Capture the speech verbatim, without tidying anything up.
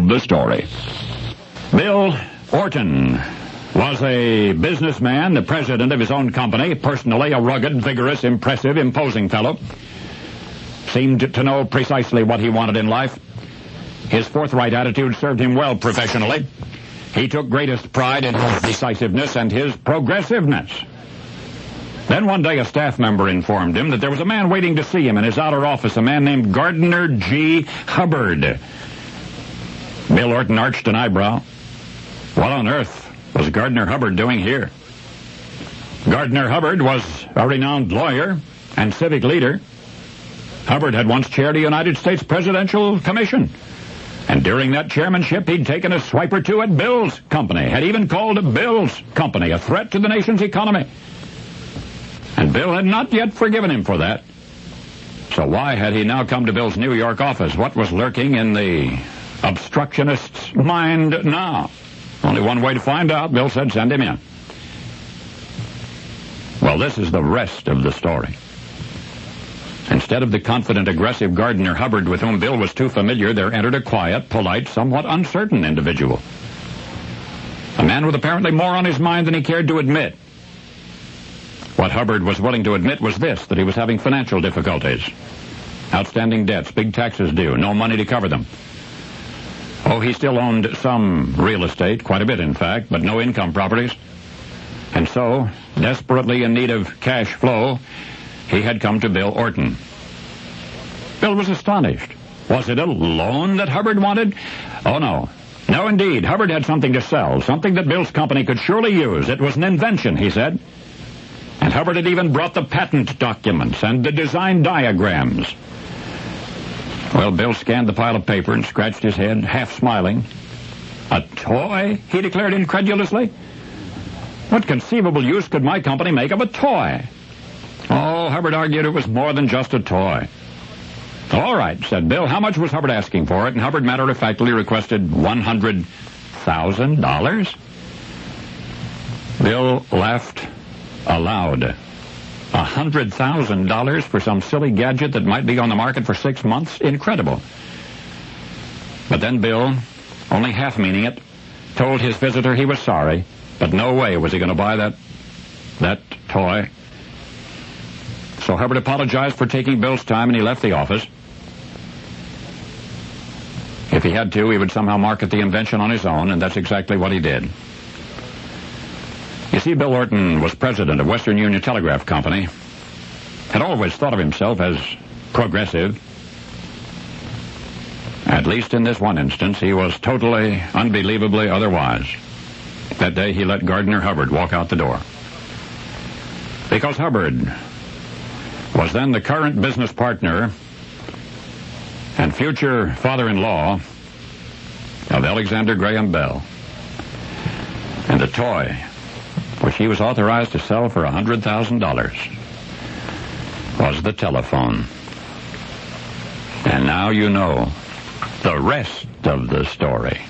the story. Bill Orton was a businessman, the president of his own company, personally a rugged, vigorous, impressive, imposing fellow. Seemed to know precisely what he wanted in life. His forthright attitude served him well professionally. He took greatest pride in his decisiveness and his progressiveness. Then one day a staff member informed him that there was a man waiting to see him in his outer office, a man named Gardner G. Hubbard. Bill Orton arched an eyebrow. What on earth was Gardner Hubbard doing here? Gardner Hubbard was a renowned lawyer and civic leader. Hubbard had once chaired a United States Presidential Commission. And during that chairmanship, he'd taken a swipe or two at Bill's company, had even called Bill's company a threat to the nation's economy. And Bill had not yet forgiven him for that. So why had he now come to Bill's New York office? What was lurking in the obstructionist's mind now? Only one way to find out. Bill said, send him in. Well, this is the rest of the story. Instead of the confident, aggressive Gardner Hubbard with whom Bill was too familiar, there entered a quiet, polite, somewhat uncertain individual. A man with apparently more on his mind than he cared to admit. What Hubbard was willing to admit was this, that he was having financial difficulties. Outstanding debts, big taxes due, no money to cover them. Oh, he still owned some real estate, quite a bit in fact, but no income properties. And so, desperately in need of cash flow, he had come to Bill Orton. Bill was astonished. Was it a loan that Hubbard wanted? Oh, no. No, indeed. Hubbard had something to sell, something that Bill's company could surely use. It was an invention, he said. And Hubbard had even brought the patent documents and the design diagrams. Well, Bill scanned the pile of paper and scratched his head, half smiling. A toy? He declared incredulously. What conceivable use could my company make of a toy? Oh, Hubbard argued it was more than just a toy. All right, said Bill. How much was Hubbard asking for it? And Hubbard matter-of-factly requested one hundred thousand dollars. Bill laughed aloud. one hundred thousand dollars for some silly gadget that might be on the market for six months? Incredible. But then Bill, only half meaning it, told his visitor he was sorry, but no way was he going to buy that, that toy. So Hubbard apologized for taking Bill's time, and he left the office. If he had to, he would somehow market the invention on his own, and that's exactly what he did. You see, Bill Orton was president of Western Union Telegraph Company, had always thought of himself as progressive. At least in this one instance, he was totally, unbelievably otherwise. That day, he let Gardner Hubbard walk out the door. Because Hubbard was then the current business partner and future father-in-law of Alexander Graham Bell. And the toy, which he was authorized to sell for one hundred thousand dollars, was the telephone. And now you know the rest of the story.